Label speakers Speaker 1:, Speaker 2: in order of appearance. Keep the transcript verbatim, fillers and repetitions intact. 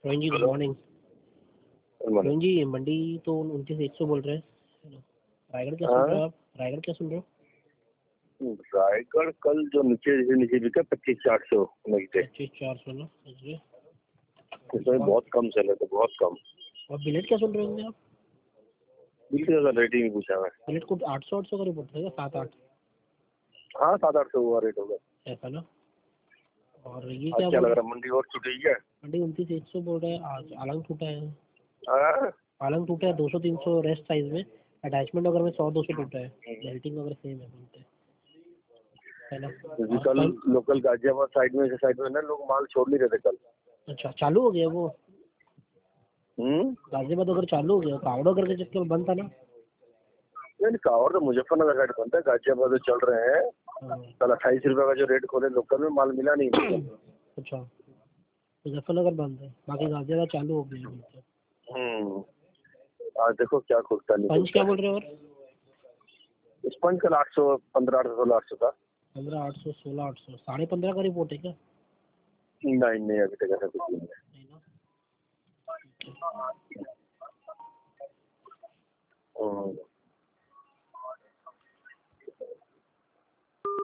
Speaker 1: Rohin ji good morning. Rohin ji मंडी तो उनतीस एक सौ बोल रहे हैं। रायगढ़ क्या सुन रहे हो आप? रायगढ़ क्या सुन रहे हो?
Speaker 2: रायगढ़ कल जो नीचे नीचे बिका पच्चीस चार सौ
Speaker 1: पच्चीस चार सौ ना,
Speaker 2: इसमें बहुत कम चले थे, बहुत कम।
Speaker 1: और बिलेट क्या सुन रहे होंगे आप?
Speaker 2: बिल्कुल ज्यादा रेटिंग पूछा मैं।
Speaker 1: बिलेट को आठ सौ आठ सौ का रिपोर्ट था, सात आठ।
Speaker 2: हाँ सात आठ सौ हुआ रेट होगा
Speaker 1: ऐसा ना। और ये
Speaker 2: क्या,
Speaker 1: क्या
Speaker 2: लग रहा है मंडी और छूट गई है?
Speaker 1: मंडी उनतीस एक सौ बोल रहे हैं। आज आलंग टूटा है।
Speaker 2: हाँ?
Speaker 1: आलंग टूटा है दो सौ तीन सौ रेस्ट साइज में। अटैचमेंट वगैरह में सौ दो सौ टूटा है। बेल्टिंग वगैरह सेम है बोलते हैं, है ना।
Speaker 2: कल लोकल गाजियाबाद साइड में साइड में ना लोग माल छोड़ नहीं रहे थे कल।
Speaker 1: अच्छा चालू हो गया वो?
Speaker 2: हम्म
Speaker 1: गाजियाबाद अगर चालू हो गया, कावड़ अगर के चक्कर बंद था ना।
Speaker 2: नहीं, कावड़ तो मुजफ्फरनगर साइड बनता है, गाजियाबाद में चल रहे हैं। कल अट्ठाईस रुपए का जो रेट खोले लोकल में माल मिला नहीं।
Speaker 1: अच्छा मुजफ्फरनगर बंद है, बाकी गाजियाबाद चालू हो गया।
Speaker 2: हम्म आज देखो क्या खुलता नहीं।
Speaker 1: पंच क्या बोल रहे हो? और
Speaker 2: स्पंज कल आठ सौ पंद्रह आठ सौ सोलह आठ सौ था।
Speaker 1: पंद्रह आठ सौ सोलह आठ सौ साढ़े पंद्रह का रिपोर्ट है क्या?
Speaker 2: नहीं नहीं अभी तक ऐसा कुछ नहीं है।